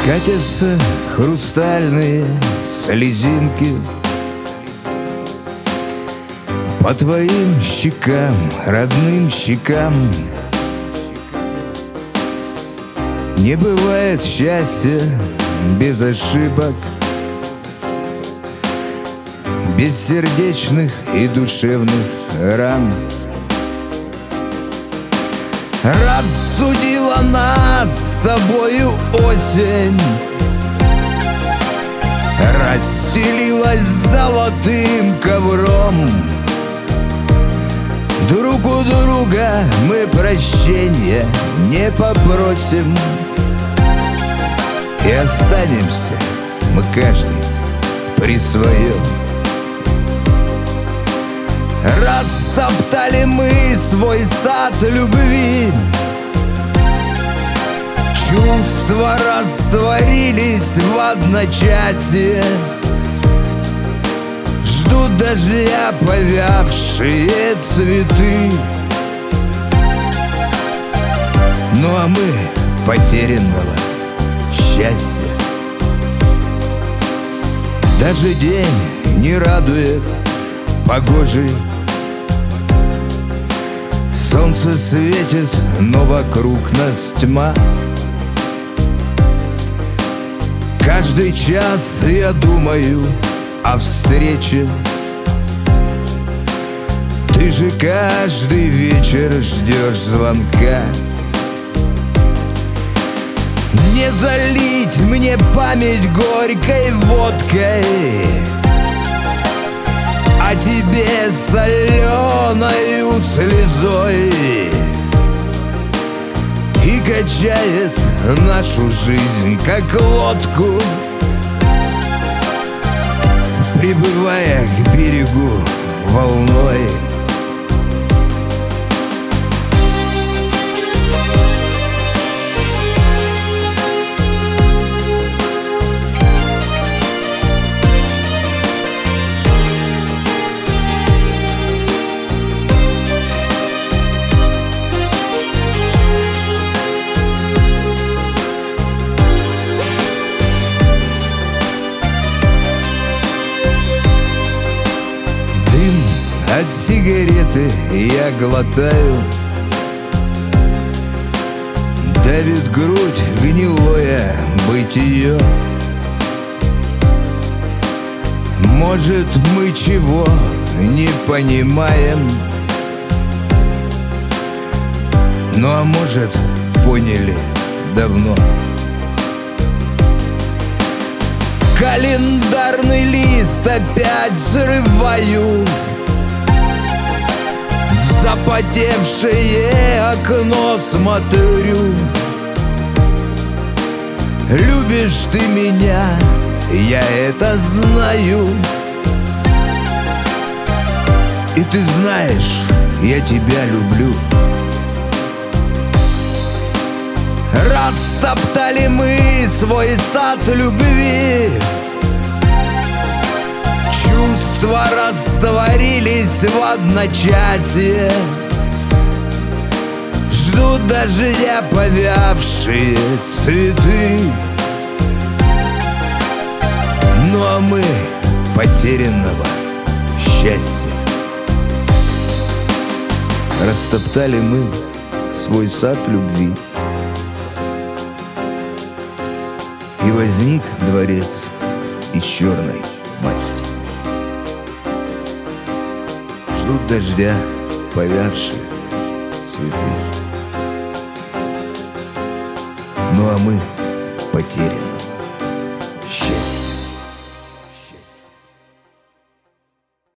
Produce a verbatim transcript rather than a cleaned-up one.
Катятся хрустальные слезинки по твоим щекам, родным щекам. Не бывает счастья без ошибок, без сердечных и душевных ран. Рассудила нас с тобою осень, расстелилась золотым ковром. Друг у друга мы прощения не попросим, и останемся мы каждый при своем. Растоптали мы свой сад любви, чувства растворились в одночасье. Ждут дождя повявшие цветы, ну а мы потерянного счастья. Даже день не радует погожий, солнце светит, но вокруг нас тьма. Каждый час я думаю о встрече, ты же каждый вечер ждешь звонка. Не залить мне память горькой водкой, а тебе соленою слезой. И качает нашу жизнь, как лодку, прибывая к берегу волной. От сигареты я глотаю, давит грудь гнилое бытие. Может, мы чего не понимаем, ну а может, поняли давно. Календарный лист опять срываю, в запотевшее окно смотрю. Любишь ты меня, я это знаю, и ты знаешь, я тебя люблю. Растоптали мы свой сад любви, чувства растворились в одночасье. Ждут дождя повявшие цветы, ну а мы потерянного счастья. Растоптали мы свой сад любви, и возник дворец из черной масти. Ждут дождя повявшие цветы, ну а мы потеряны